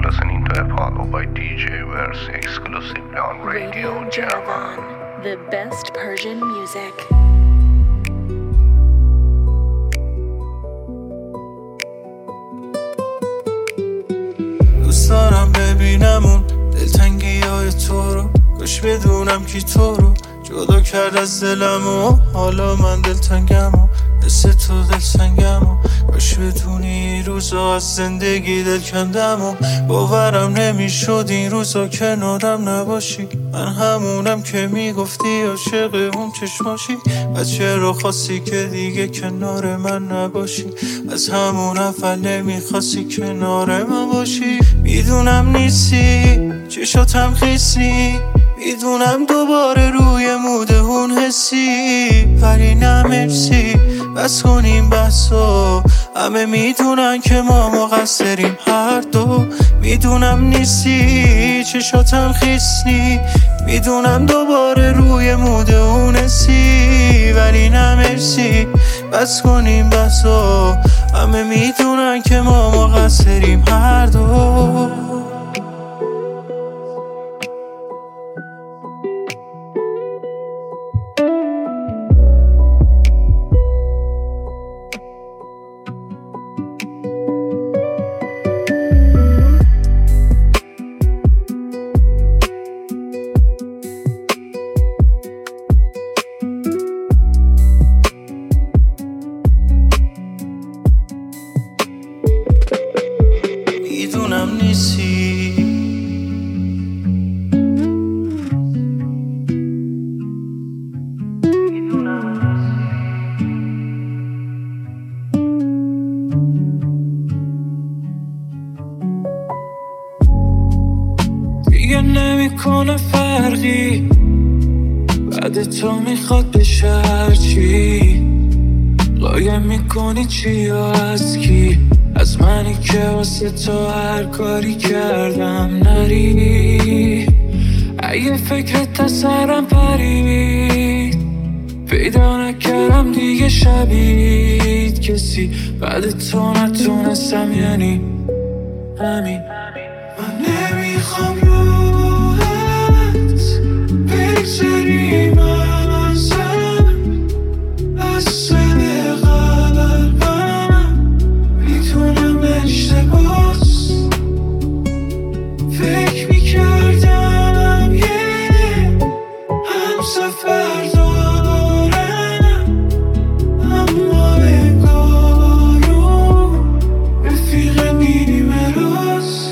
listening to Apollo by DJ Verse exclusively on Radio Javan. The best Persian music. دوست دارم ببینمون دلتنگی های تو رو، کاش بدونم کی تو رو جدا کرد از دلم و حالا من دلتنگم و مثل تو دلتنگم و کاش بدونی این روزا از زندگی دل کندم و باورم نمیشد این روزا کنارم نباشی. من همونم که میگفتی عاشق اون چشماشی و چرا خواستی که دیگه کنار من نباشی؟ از همون اول نمیخواستی کنار من باشی. میدونم نیستی چشاتم خیسی، میدونم دوباره روی مود اون حسی، ولی نمرسی بس کنیم بسا. همه میدونن که ما مقصریم هر دو. میدونم نیستی چشاتم خیسی، میدونم دوباره روی مود اون حسی، ولی نمرسی بس کنیم بسا. همه میدونن که ما مقصریم هر دو. میدونم نیستی دیگه نمیکنه فرقی، بعد تو میخواد بشه هرچی. قایم میکنی چی یا از کی؟ از منی که واسه تو هر کاری کردم نری. اگه فکرت از سرم پرید، پیدا نکردم دیگه شبید کسی بعد تو نتونستم، یعنی همین. من نمیخوام روحت بگذری من از سر قلبم. میتونم اشتباس فکر میکردم هم سفر دارم، اما بگارم رفیق نیمه راست.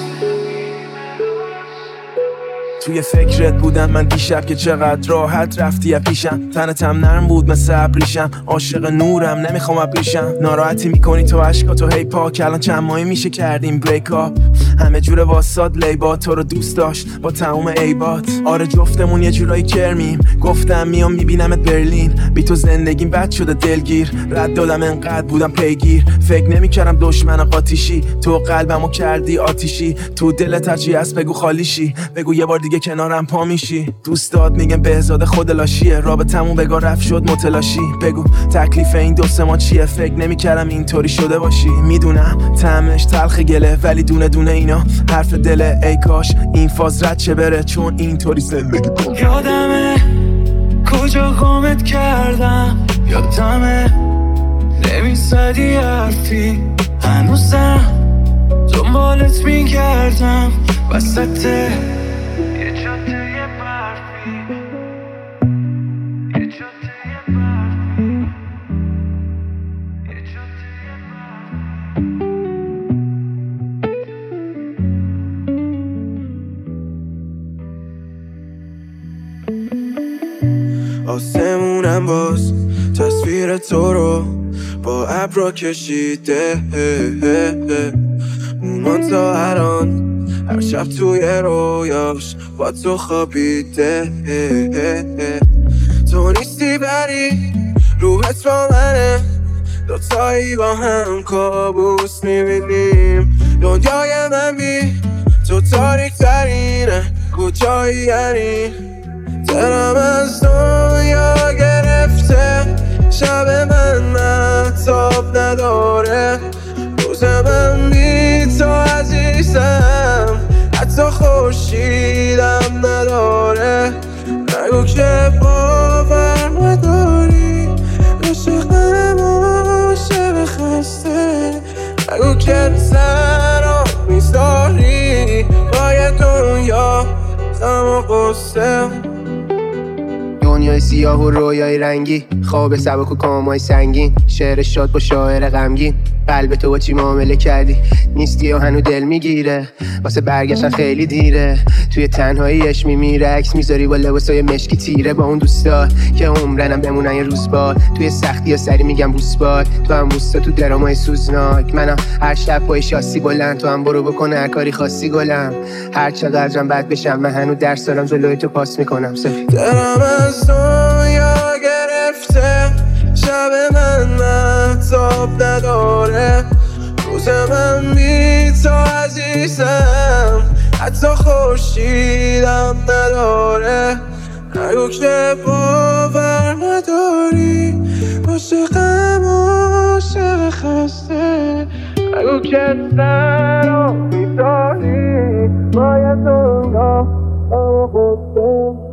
توی فکرت بودم من دیشب که چقدر راحت رفتی پیشم. تنتم نرم بود مثل ابریشم، عاشق نورم نمیخوام ابریشم. ناراحتی میکنی تو عشقاتو هی پاک، الان چند ماهی میشه کردیم بریک اپ. همه جوره واساد لیبا تو رو دوست داشت با تموم عیبات. آره جفتمون یه جورایی کرمیم، گفتم میام میبینمت برلین. بی تو زندگیم بد شده دلگیر، رد دادم انقدر بودم پیگیر. فکر نمیکردم دشمن قاطیشی، تو قلبمو کردی آتیشی. تو دلت هرچی هست بگو خالیشی، بگو یه بار دیگه کنارم پا میشی. دوستات میگن بهزاد خودلاشیه، رابطمون بگاه رفت شد متلاشی. بگو تکلیف این دو سه ما چیه؟ فکر نمیکردم اینطوری شده باشی. میدونم طعمش تلخ گله، ولی دونه دونه اینا حرف دله. ای کاش این فاز رد چه بره، چون اینطوری زندگی کن. یادمه کجا گمت کردم، یادمه نمیزدی حرفی، هنوزم دنبالت میگردم وسط یه جاده برفی، یه جاده برفی، یه جاده برفی. آسمونم باز تصویر تو رو با ابرا کشیده، مومان تا الان هر شب توی رویاش با تو خوابیده. تو نیستی بری روحت با منه، دوتایی با هم کابوس میبینیم. دنیای من بی تو تاریک ترینه، کجایی یعنی؟ دلم از دنیا گرفته، شب من مهتاب نداره، روز من بی تو عزیزم غم و قصه. دنیای سیاه و رویای رنگی، خواب سبک و کامای سنگین، شعر شاد با شاعر غمگین. قلب تو با چی معامله کردی؟ نیستی و هنو دل میگیره، واسه برگشتن خیلی دیره. توی تنهاییش میمیره، عکس میذاری با لباسای مشکی تیره. با اون دوستا که عمرنم بمونن یه روز باد، توی سختی ها سری میگم بوس باد. تو هم بوستا تو درامای سوزناک، منم هر شب پای شاسی بلند. تو هم برو بکن هر کاری خاصی گلم، هر چقدرم بد بشم من هنو درس دارم جلوی تو پاس میکنم. سفید دلم از دنیا گرفته، شب من مهتاب نداره، روز من بی تو عزیزم، حتی خورشیدم نداره. نگو که باور نداری، عاشقم عاشق خسته. نگو که سر رو می‌داری، باید دنیا رو خسته.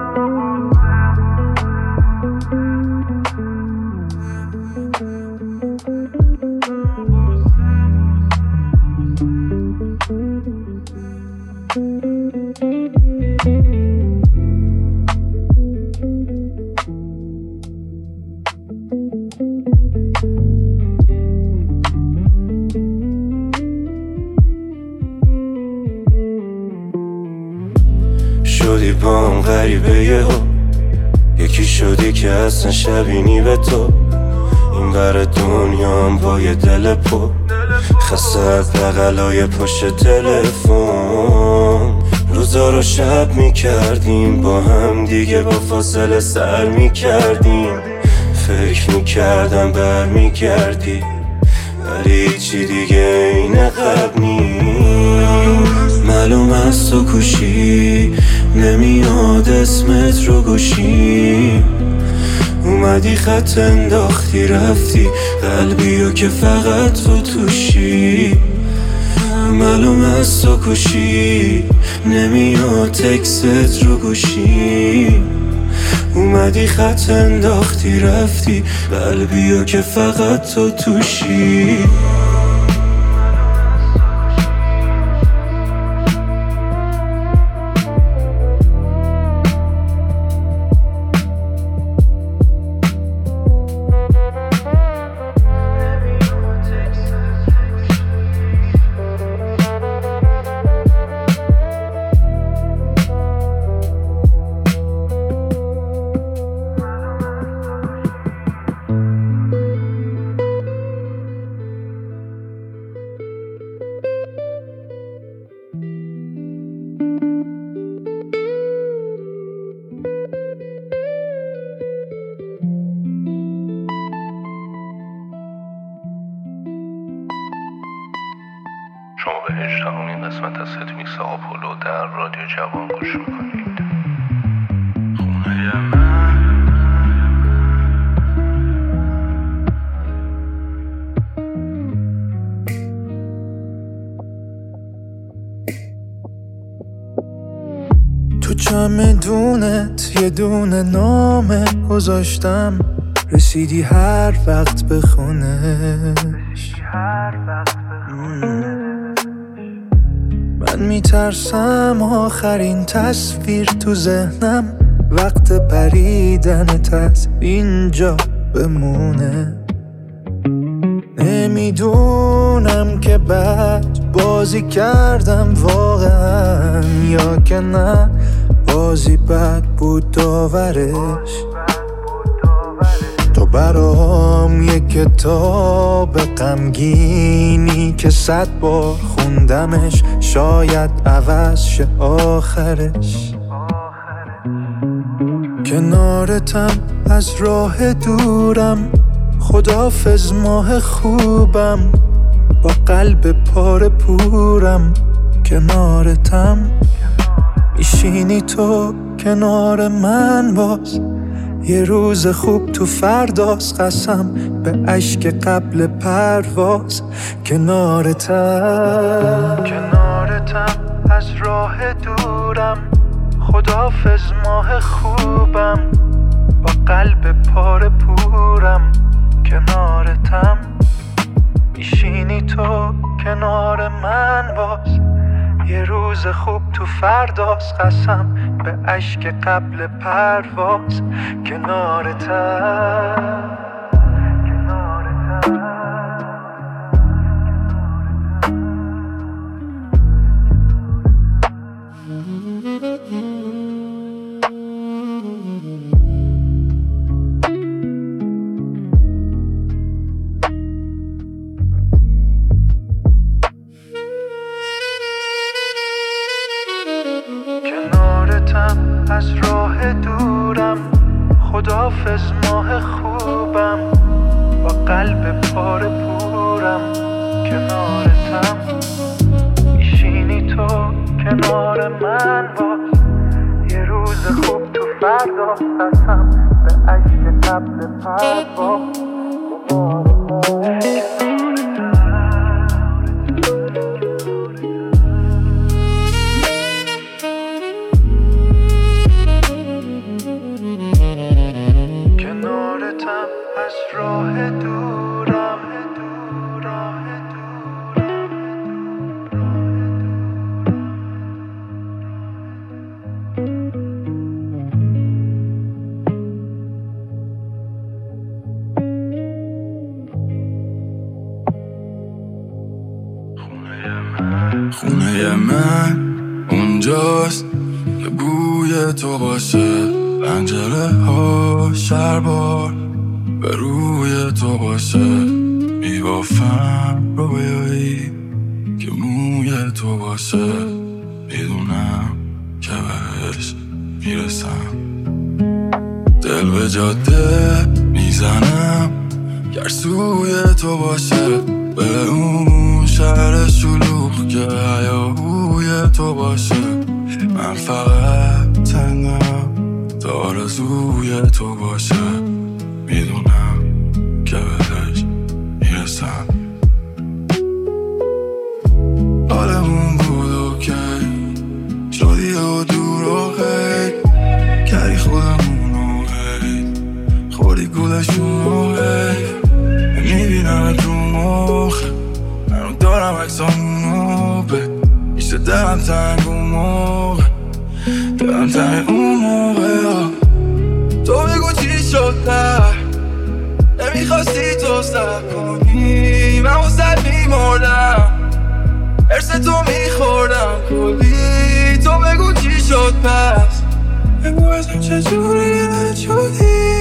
شدی با هم غریبه یه ها، یکی شدی که اصلا شبینی به تو. این ور دنیا هم با یه دل پر خسته از بغلای پشت تلفن. روزا رو شب میکردیم با هم دیگه، با فاصله سر میکردیم. فکر میکردم برمیگردی، ولی چی دیگه این قبل نیست. معلوم از تو کوشی نمیاد اسمت رو گوشی. اومدی خط انداختی رفتی، قلبیو که فقط تو توشی. معلوم از تو کوشی نمیاد تکست رو گوشی. اومدی خط انداختی رفتی، قلبیو که فقط تو توشی. شما به 18مین قسمت از ستمیکس آپولو در رادیو جوان گوش میکنید. خونه من تو چمدونت یه دونه نامه گذاشتم، رسیدی هر وقت به خونش. من میترسم آخرین تصویر تو ذهنم وقت پریدنت از اینجا بمونه. نمیدونم که بد بازی کردم واقعا یا که نه بازی بد بود داورش. تو برام یک کتاب غمگینی که 100 بار خوندمش، شاید عوض شه آخرش. کنارتم از راه دورم، خداحافظ ماه خوبم، با قلب پاره پورم. کنارتم میشینی تو کنار من باز، یه روز خوب تو فرداست، قسم به اشک قبل پرواز. کنارتم از راه دورم، خداحافظ ماه خوبم، با قلب پاره پورم. کنارتم میشینی تو کنار من باز، یه روز روز خوب تو فرداست، قسم به اشک قبل پرواز کنارتم. کنارتم از راه دورم، خداحافظ ماه خوبم، با قلب پاره پورم. کنارتم میشینی تو کنار من، باز یه روز خوب تو فردا، قسم به اشک قبل پرواز کنارتم از راه دورم. خونه من اونجاست که بوی تو باشه، پنجره ها شربار به روی تو باشه. میبافم رویایی که موی تو باشه، میدونم که بهش میرسم. دل به جاده میزنم گرسوی تو باشه، به اون شهر شلوغ که هیاهوی تو باشه. من فقط تنم تا آرزوی تو باشه، میدونم که بهش میرسم. حالمون بود اوکی، شدی و دور و غیر، کردی خودمونو هی، خوردی گولشونو هی. میبینم تو مخ منو دارم عکسامونو به میشه دلم تنگ اون موقع، دلم تنگ اون موقع. تو بگو چی شد در نمیخواستی تو سر کنی، من واسه میمردم ارس تو میخوردم کلی. تو بگو چی شد پس، بگو ازم چجوری رد شدی.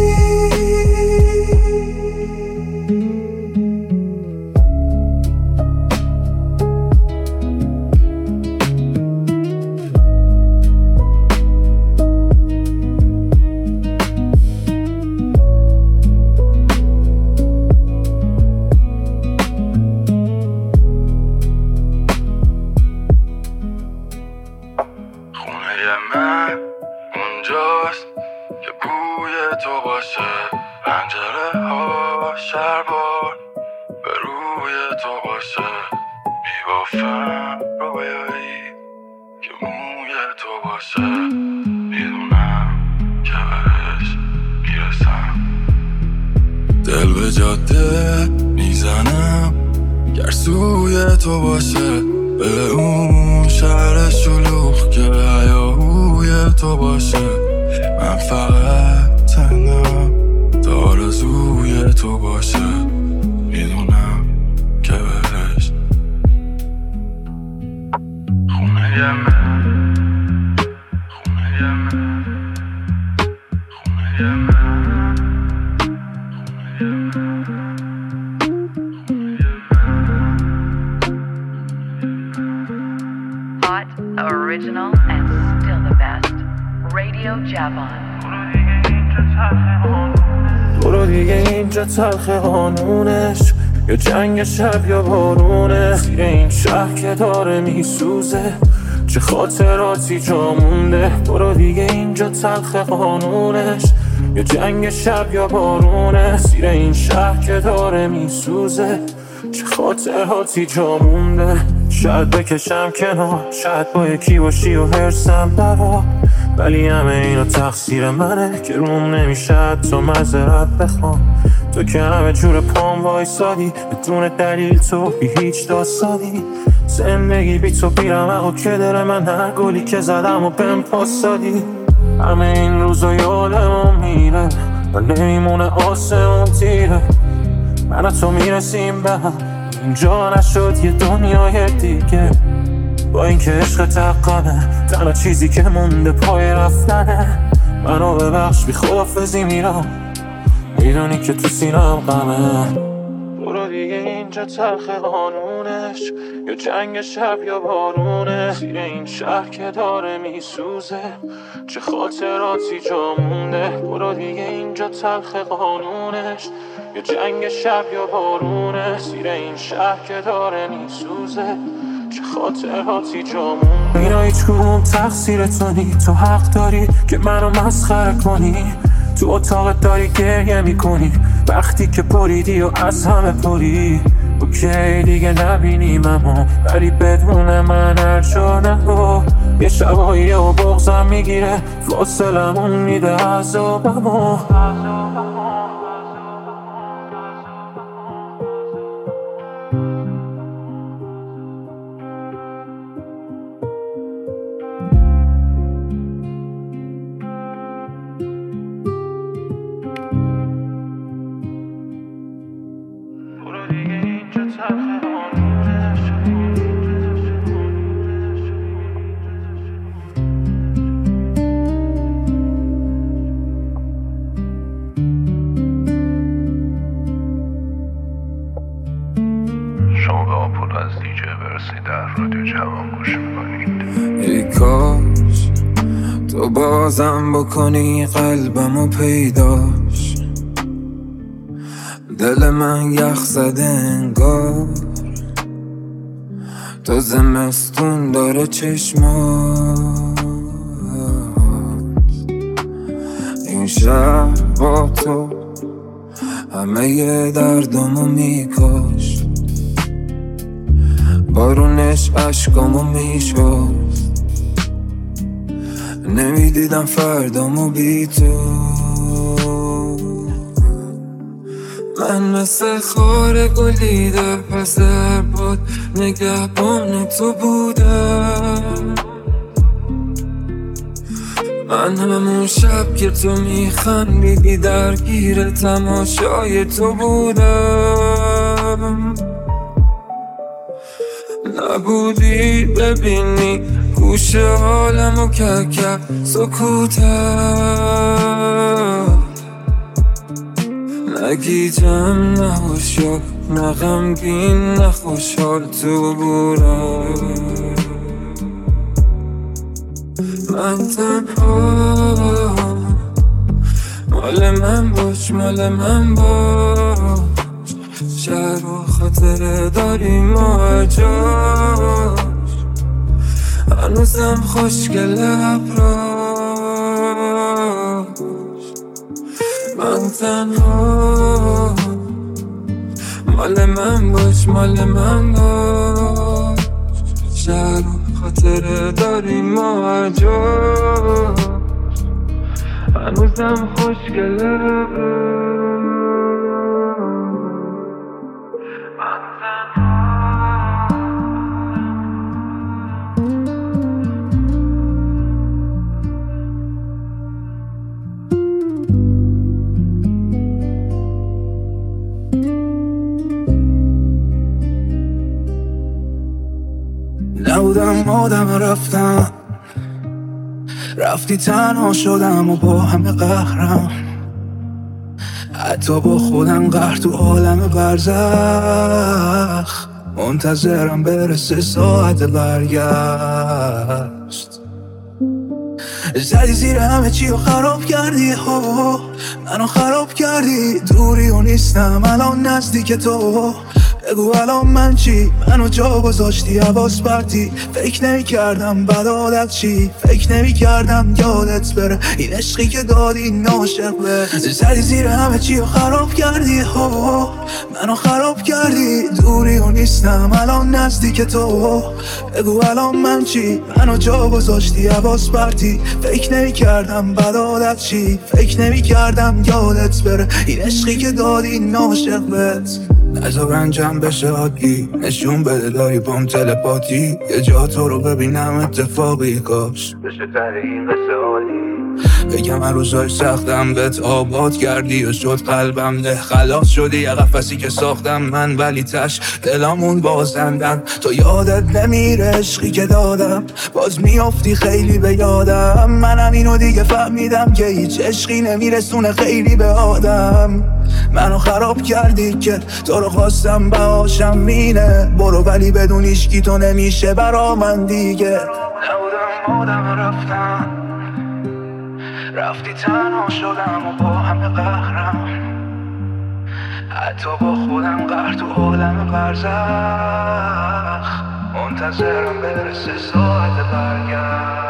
من اونجاست که بوی تو باشه، پنجره ها شربار به روی تو باشه. میبافم رویایی که موی تو باشه، میدونم که بهش میرسم. دل به جاده میزنم گرسوی تو باشه، به اون شهر شلوغ که هیاهوی تو باشه. من فقط تنم تا آرزوی تو باشه، میدونم که بهش خونه من، خونه من، خونه من. Original and still the best. Radio Javon. برو دیگه اینجا تلخ قانونش، یا جنگ شب یا بارونه. زیر این شهر که داره میسوزه، چه خاطراتی جا مونده. برو دیگه اینجا تلخ قانونش، یا جنگ شب یا بارونه. زیر این شهر که داره میسوزه، چه خاطراتی جا مونده. شاید بکشم کنار، شاید با یکی باشی و هرسم دوا، ولی همه اینا تقصیر منه که روم نمیشه تو معذرت بخوام. تو که همه جور پام وایسادی بدون دلیل، تو بی هیچ داستانی. زندگی بی تو بیرمق و که دل من هر گلی که زدم و بهم پاس دادی. همه این روزا یادمون میره و نمیمونه آسمون تیره. من و تو میرسیم به هم، اینجا نشد یه دنیای دیگه. با اینکه عشق تقامه، تنها چیزی که مونده پای رفتنه. منو ببخش بی خدافظی میرم، میدونی که تو سینم غمه. برو دیگه اینجا تلخ قانونش، یا جنگ شب یا بارونه. زیر این شهر که داره میسوزه، چه خاطراتی جا مونده. برو دیگه اینجا تلخ قانونش، یا جنگ شب یا بارونه. زیر این شهر که داره میسوزه، چه خاطراتی جا مونده. اینا هیچ کدوم تقصیر تو نی، تو حق داری که منو مسخره کنی. تو اتاقت داری گریه میکنی وقتی که پریدی و از همه پری. اوکی دیگه نبینیممو، ولی بدون من هر جا نرو. یه شبایی و بغضم میگیره، فاصلمون میده عذابمو. شما به آپولو از دیجی برسی در رادیو جوان گوش میکنید. ای کاش تو بازم بکنی قلبمو پیداش. دل من یخ زده انگار، تو زمستون داره چشمات. این شهر با تو همه ی دردمو میکشت، بارونش عشقامو میشست. نمیدیدم فردامو بی تو. من مثل خار گلی در پس هر باد نگهبان تو بودم. من همون شب که تو میخندیدی درگیر تماشای تو بودم. نبودی ببینی گوشه حالمو که سکوتم. نگیجم نه هوشیار، نه غمگین نه خوشحال تو بودم. من تنها، مال من باش مال من باش. شهر و خاطره داری ما جاش، هنوزم خوشگل ابراش. من تنها، مال من باش مال من باش. شهر و خاطره داری ما جاش، هنوزم خوشگل ابراش. نبودم آدم رفتم، رفتی تنها شدم و با همه قهرم. حتی با خودم قهر تو عالم برزخ، منتظرم برسه ساعت برگشت. زدی زیر همه چی و خراب کردی، منو خراب کردی. دوری و نیستم الان نزدیک تو، بگو الان من چی؟ منو جا گذاشتی حواس پرتی. فکر نمی کردم بد عادت چی، فکر نمی کردم یادت بره این عشقی که دادی ناشق به. زدی زیر همه چی و خراب کردی، منو خراب کردی. دوری و نیستم الان نزدیک تو، بگو الان من چی؟ منو جا گذاشتی حواس پرتی. فکر نمی کردم بد عادت چی، فکر نمی کردم یادت بره این عشقی که دادی ناشق بهت. نذار رنجم بشه عادی، نشون بده داری بام تلپاتی، یه جا تو رو ببینم اتفاقی کاش بشه تره این قصه عالی. بگم هر روزای سختم بهت آباد کردی و شد قلبم ده خلاص شدی یه قفسی که ساختم من، ولی تش دلامون بازندن. تو یادت نمیره عشقی که دادم، باز میافتی خیلی به یادم. منم اینو دیگه فهمیدم که هیچ عشقی نمیرسونه خیلی به آدم. منو خراب کردی که تو رو خواستم بهاشم مینه، برو ولی بدون هیچکی تو نمیشه برا من دیگه. نبودم آدم رفتم، رفتی تنها شدم و با همه قهرم، حتی با خودم قهر تو عالم برزخ، منتظرم برسه ساعت برگشت.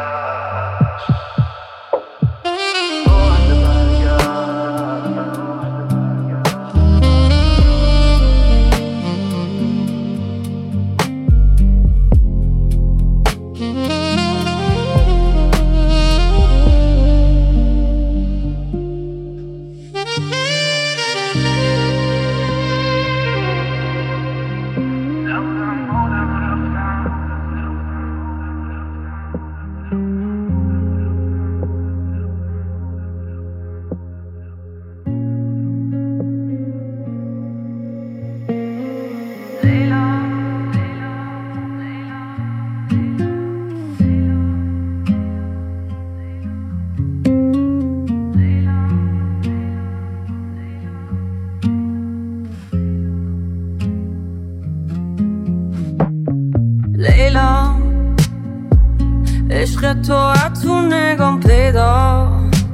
عشق تو از تو نگام پیدا،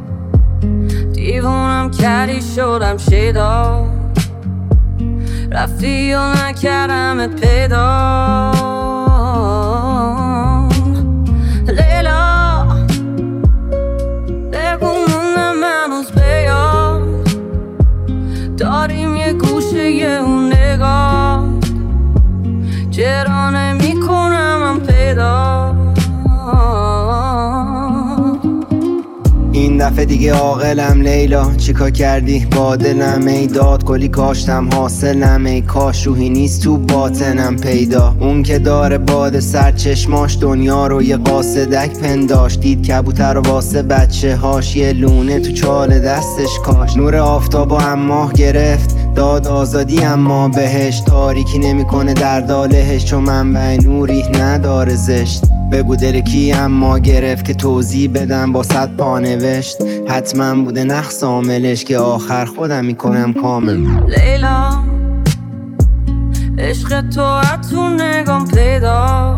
دیوونم کردی شدم شیدا، رفتی و نکردمت پیدا. لیلا بگو موندم هنوز بیاد، داریم یه گوشه یه اون نگاه، چرا نمی کنم من پیدا. این دفعه دیگه عاقلم لیلا، چیکار کردی با دلم؟ ای داد کلی کاشتم حاصلم، ای کاش روحی نیست تو باطنم پیدا. اون که داره باد سر چشماش دنیا رو یه قاصدک پنداش، دید کبوتر و واسه بچه هاش یه لونه تو چال دستش کاش. نور آفتاب و هم ماه گرفت داد آزادی، اما بهش تاریکی نمیکنه در دالهش، چون منبع نوری نداره زشت. بگو دل کی اما گرفت که توضیح بدم با 100 پا نوشت، حتما بوده نقص عاملش که آخر خودم میکنم کامل. لیلا عشق تو از تو نگام پیدا،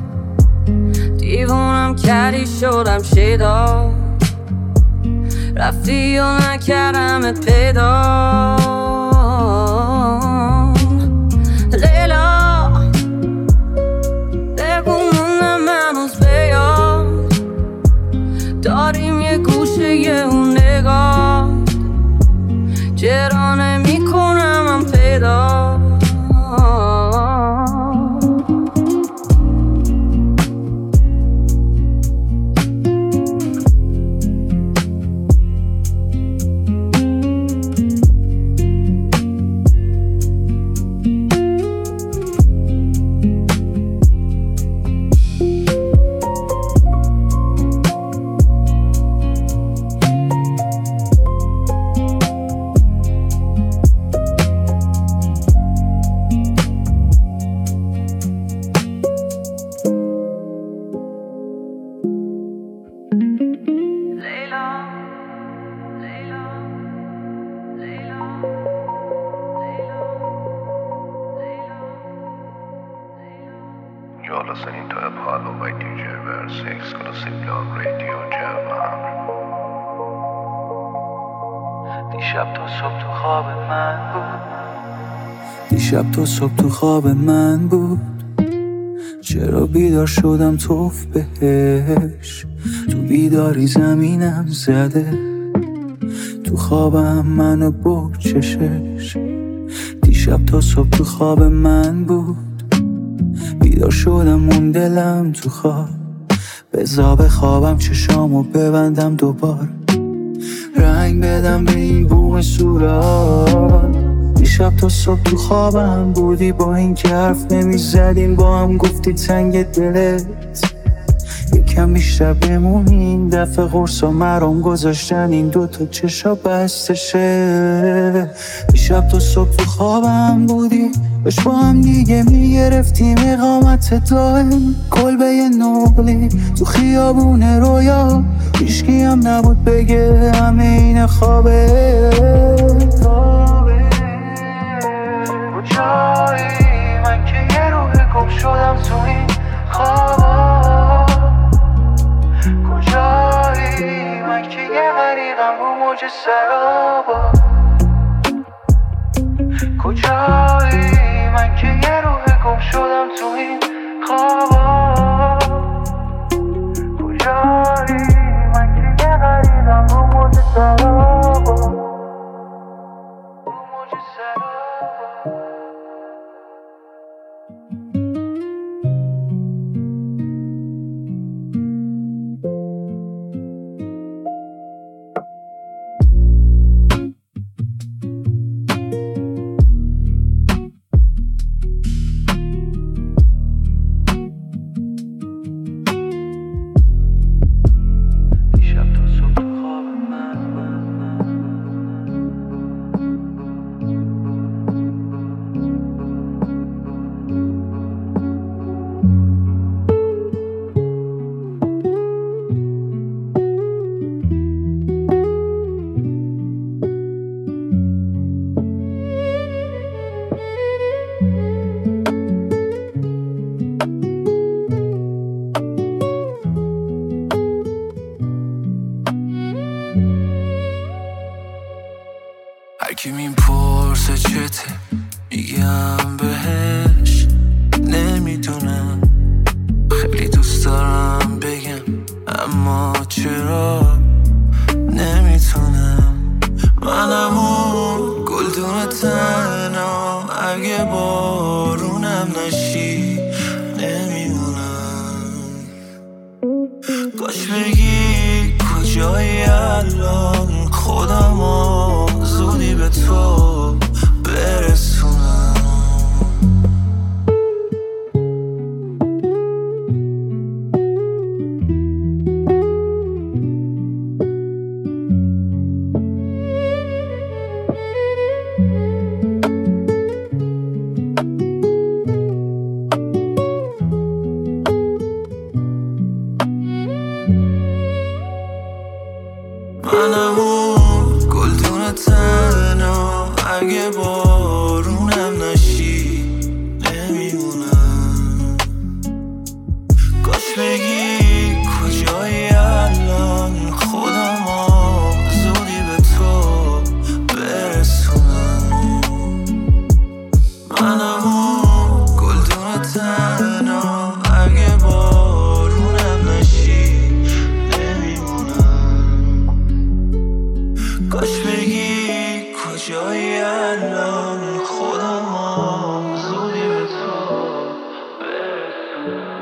دیوونم کردی شدم شیدا، رفتی و نکردمت پیدا. لیلا بگو موندم هنوز بیاد، داریم یه گوشه یه اون نگاه، چرا نمی کنم من پیدا. You're listening to Apollo by DJ Verse exclusively on Radio Java. دیشب تا صبح تو خواب من بود، دیشب تا صبح تو خواب من بود، چرا بیدار شدم توف بهش، تو بیداری زمینم زده، تو خوابم منو بکشش. دیشب تا صبح تو خواب من بود، بیدار شدم اون دلم تو خواب، بذار بخوابم چشامو ببندم دوباره، رنگ بدم به این بوم صورت. دیشب تا صبح تو خوابم بودی، با این که حرف نمیزدیم با هم گفتی تنگ دلت یکم بیشتر بمونین، دفعه قرص و مرام گذاشتن این دوتا چشا بستشه. دیشب تا صبح تو خوابم بودی، باش با هم دیگه میگرفتیم اقامت دائم، کلبه نقلی تو خیابون رویا، هیچکی هم نبود بگه همه این خوابه. کجایی من که یه روح گم شدم تو این خوابا، کجایی من که یه غریقم رو موج سرابا، کجایی من که یه روح گم شدم تو این خوابا، کجایی من که یه غریقم رو موج سرابا، رو موج سرابا. هرکی میپرسه چته میگم بهش نمیدونم، خیلی دوست دارم بگم اما چرا نمیتونم. منم اون گلدون تنها، اگه بارونم نشی نمیمونم. کاش بگی کجایی الان، خودمو زودی به تو برسونم. منم اون گلدون تنها، اگه بارونم نشی نمیمونم. کاش بگی کجایی الان، خودمو زودی به تو برسونم. منم اون گلدون تنها، اگه بارونم نشی نمیمونم. کاش بگی کجایی الان، خودمو زودی به تو برسونم.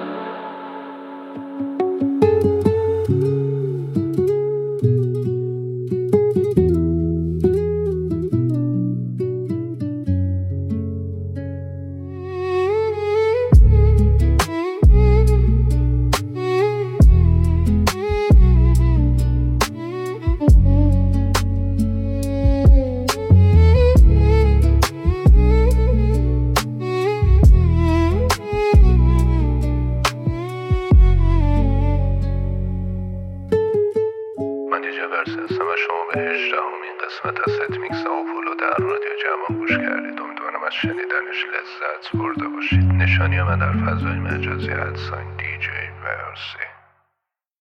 هستم و شما به 18مین قسمت از ست میکس آپولو در رادیو جوان گوش کردید. امیدوارم از شنیدنش لذت برده باشید. نشانی من در فضای مجازی @DJ Versi.